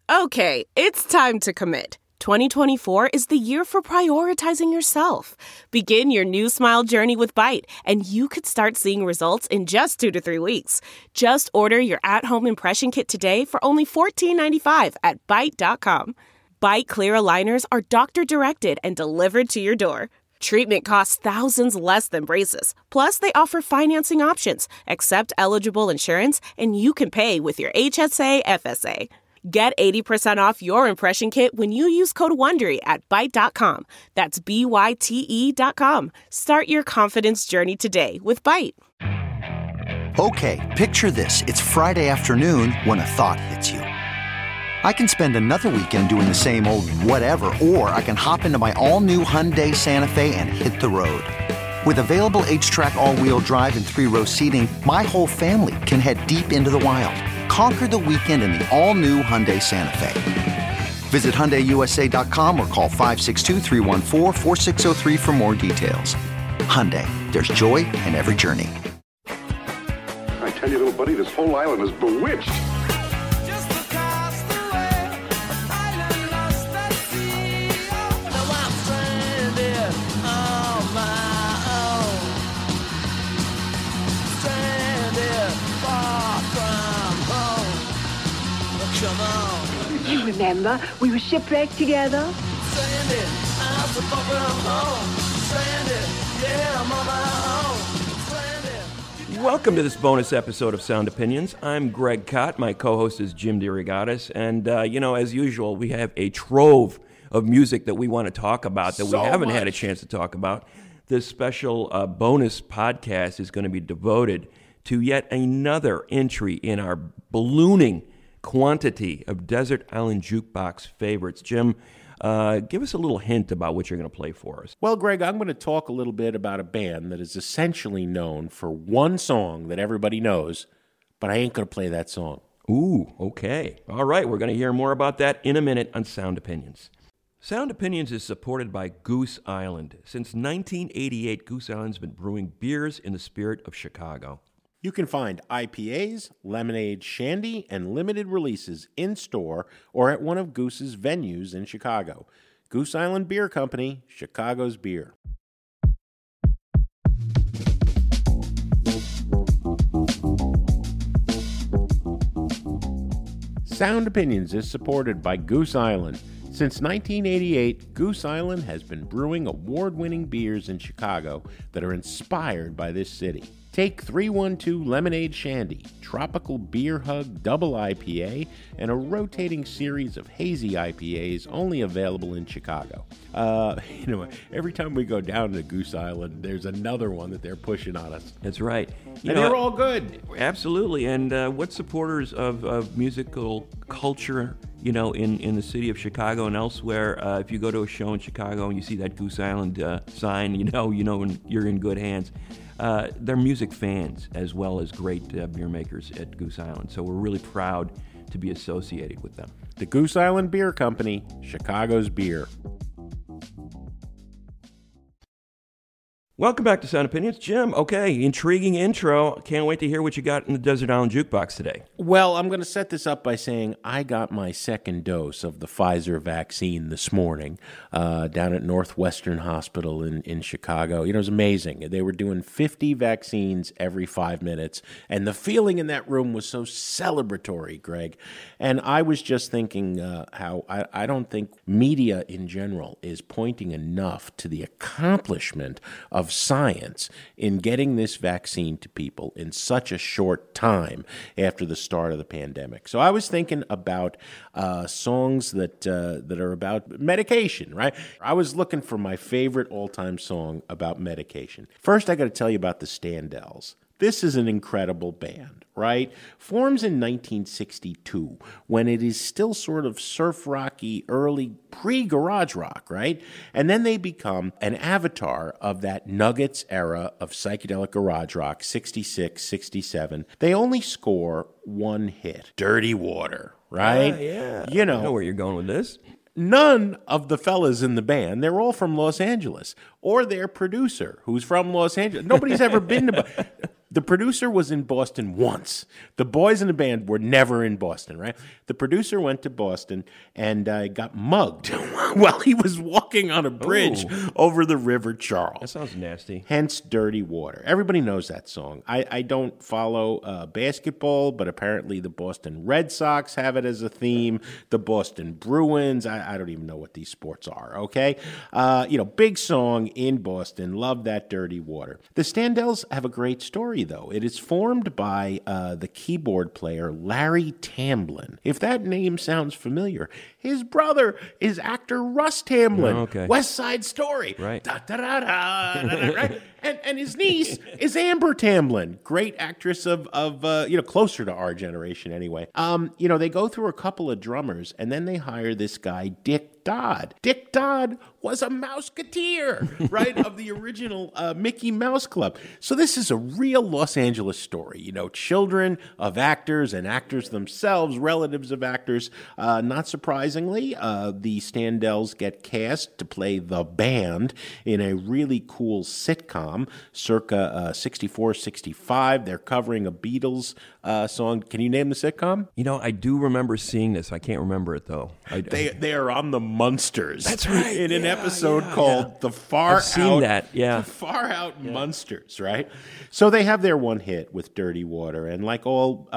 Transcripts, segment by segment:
Okay, it's time to commit. 2024 is the year for prioritizing yourself. Begin your new smile journey with Byte, and you could start seeing results in just 2 to 3 weeks. Just order your at-home impression kit today for only $14.95 at Byte.com. Byte Clear aligners are doctor-directed and delivered to your door. Treatment costs thousands less than braces. Plus, they offer financing options, accept eligible insurance, and you can pay with your HSA, FSA. Get 80% off your impression kit when you use code WONDERY at Byte.com. That's BYTE.com. Start your confidence journey today with Byte. Okay, picture this. It's Friday afternoon when a thought hits you. I can spend another weekend doing the same old whatever, or I can hop into my all-new Hyundai Santa Fe and hit the road. With available H-Track all-wheel drive and 3-row seating, my whole family can head deep into the wild. Conquer the weekend in the all-new Hyundai Santa Fe. Visit HyundaiUSA.com or call 562-314-4603 for more details. Hyundai, there's joy in every journey. I tell you, little buddy, this whole island is bewitched. You remember, we were shipwrecked together. Welcome to this bonus episode of Sound Opinions. I'm Greg Kot. My co-host is Jim DeRogatis. And, as usual, we have a trove of music that we want to talk about that we haven't had a chance to talk about. This special bonus podcast is going to be devoted to yet another entry in our ballooning quantity of Desert Island Jukebox favorites. Jim, give us a little hint about what you're going to play for us. Well, Greg, I'm going to talk a little bit about a band that is essentially known for one song that everybody knows, but I ain't going to play that song. Ooh, okay. All right, we're going to hear more about that in a minute on Sound Opinions. Sound Opinions is supported by Goose Island. Since 1988, Goose Island's been brewing beers in the spirit of Chicago. You can find IPAs, lemonade, shandy, and limited releases in-store or at one of Goose's venues in Chicago. Goose Island Beer Company, Chicago's beer. Sound Opinions is supported by Goose Island. Since 1988, Goose Island has been brewing award-winning beers in Chicago that are inspired by this city. Take 312 Lemonade Shandy, Tropical Beer Hug Double IPA, and a rotating series of hazy IPAs only available in Chicago. Every time we go down to Goose Island, there's another one that they're pushing on us. That's right. They're all good. Absolutely. And what supporters of musical culture, in the city of Chicago and elsewhere, if you go to a show in Chicago and you see that Goose Island sign, you're in good hands. They're music fans as well as great beer makers at Goose Island. So we're really proud to be associated with them. The Goose Island Beer Company, Chicago's beer. Welcome back to Sound Opinions. Jim, okay, intriguing intro. Can't wait to hear what you got in the Desert Island Jukebox today. Well, I'm going to set this up by saying I got my second dose of the Pfizer vaccine this morning down at Northwestern Hospital in Chicago. It was amazing. They were doing 50 vaccines every 5 minutes, and the feeling in that room was so celebratory, Greg. And I was just thinking how I don't think media in general is pointing enough to the accomplishment of science in getting this vaccine to people in such a short time after the start of the pandemic. So I was thinking about songs that are about medication, right? I was looking for my favorite all-time song about medication. First, I got to tell you about the Standells. This is an incredible band, right? Forms in 1962 when it is still sort of surf rocky, early pre-garage rock, right? And then they become an avatar of that Nuggets era of psychedelic garage rock, 66, 67. They only score one hit, Dirty Water, right? Yeah. I know where you're going with this. None of the fellas in the band, they're all from Los Angeles, or their producer, who's from Los Angeles. Nobody's ever been to... The producer was in Boston once. The boys in the band were never in Boston, right? The producer went to Boston and got mugged while he was walking on a bridge over the River Charles. That sounds nasty. Hence, Dirty Water. Everybody knows that song. I don't follow basketball, but apparently the Boston Red Sox have it as a theme. The Boston Bruins. I don't even know what these sports are, okay? Big song in Boston. Love that Dirty Water. The Standells have a great story, though. It is formed by the keyboard player Larry Tamblyn. If that name sounds familiar, his brother is actor Russ Tamblyn. Oh, okay. West Side Story. Right. Right? And his niece is Amber Tamblyn, great actress of closer to our generation anyway. They go through a couple of drummers, and then they hire this guy, Dick Dodd. Dick Dodd was a Mouseketeer, right, of the original Mickey Mouse Club. So this is a real Los Angeles story. Children of actors and actors themselves, relatives of actors. Not surprisingly, the Standells get cast to play the band in a really cool sitcom circa 64, 65. They're covering a Beatles song. Can you name the sitcom? I do remember seeing this. I can't remember it, though. They are on the Munsters. That's right. In an episode called The Far I've seen that, yeah. The Far Out Munsters, right? So they have their one hit with Dirty Water, and like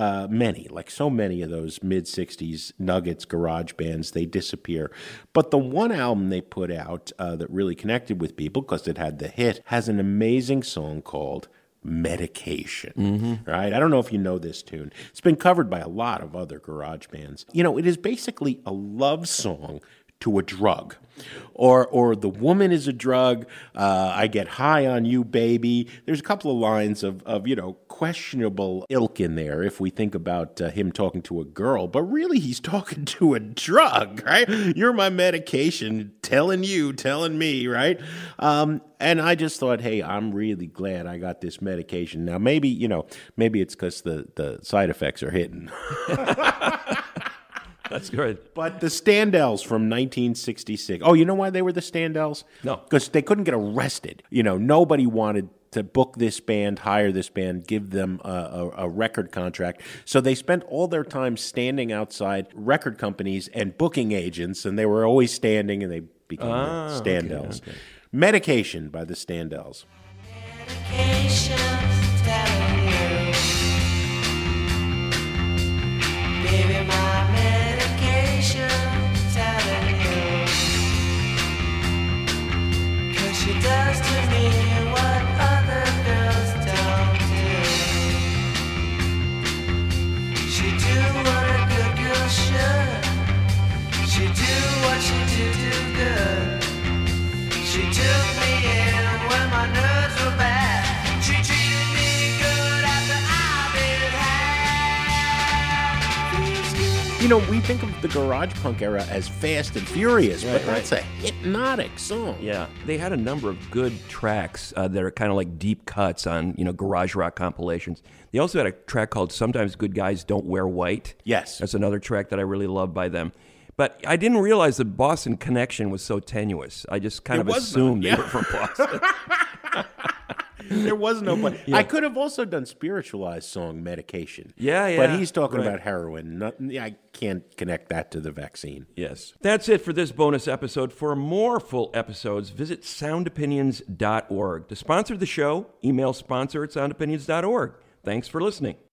so many of those mid-60s Nuggets garage bands, they disappear. But the one album they put out that really connected with people, because it had the hit, has an amazing song called Medication, right? I don't know if you know this tune. It's been covered by a lot of other garage bands. It is basically a love song to a drug, or the woman is a drug. I get high on you, baby. There's a couple of lines of questionable ilk in there if we think about him talking to a girl, but really he's talking to a drug, right? You're my medication, telling me, right? And I just thought, hey, I'm really glad I got this medication. Now maybe it's because the side effects are hitting. That's good. But the Standells from 1966. Oh, you know why they were the Standells? No. Because they couldn't get arrested. Nobody wanted to book this band, hire this band, give them a record contract. So they spent all their time standing outside record companies and booking agents, and they were always standing, and they became the Standells. Okay. Medication by the Standells. Medication, telling you, baby, my medication, telling you, 'cause she does to me what other girls don't do. She do what a good girl should. She do what she do good. She took me in when my nerves were bad. She treated me good after I've been had. We think of the garage punk era as fast and furious, but Right. that's a hypnotic song. Yeah, they had a number of good tracks that are kind of like deep cuts on, garage rock compilations. They also had a track called Sometimes Good Guys Don't Wear White. Yes. That's another track that I really love by them. But I didn't realize the Boston connection was so tenuous. I just kind of assumed they were from Boston. There was no point. Yeah. I could have also done Spiritualized song Medication. Yeah. But he's talking about heroin. I can't connect that to the vaccine. Yes. That's it for this bonus episode. For more full episodes, visit soundopinions.org. To sponsor the show, email sponsor@soundopinions.org. Thanks for listening.